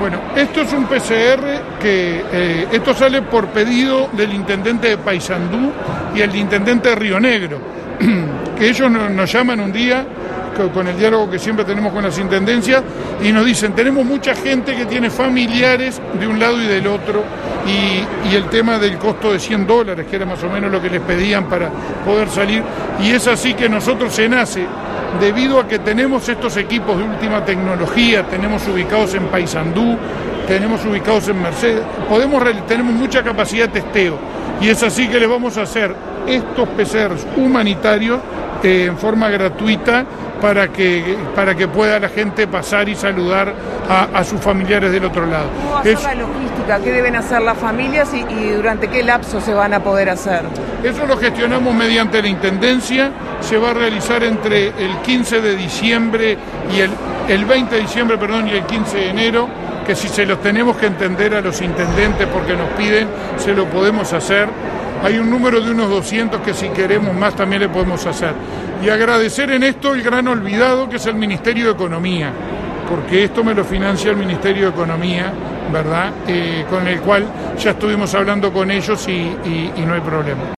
Bueno, esto es un PCR que esto sale por pedido del intendente de Paysandú y el intendente de Río Negro, que ellos nos llaman un día con el diálogo que siempre tenemos con las intendencias y nos dicen, tenemos mucha gente que tiene familiares de un lado y del otro y el tema del costo de $100, que era más o menos lo que les pedían para poder salir, y es así que nosotros se nace, debido a que tenemos estos equipos de última tecnología, tenemos ubicados en Paysandú, tenemos ubicados en Mercedes, tenemos mucha capacidad de testeo, y es así que les vamos a hacer estos PCRs humanitarios en forma gratuita para que pueda la gente pasar y saludar a sus familiares del otro lado. ¿Cómo va a ser la logística? ¿Qué deben hacer las familias y durante qué lapso se van a poder hacer? Eso lo gestionamos mediante la Intendencia, se va a realizar entre el 15 de diciembre y el 20 de diciembre, perdón, y el 15 de enero, que si se los tenemos que entender a los intendentes porque nos piden, se lo podemos hacer. Hay un número de unos 200 que si queremos más también le podemos hacer. Y agradecer en esto el gran olvidado que es el Ministerio de Economía, porque esto me lo financia el Ministerio de Economía, ¿verdad? Con el cual ya estuvimos hablando con ellos y no hay problema.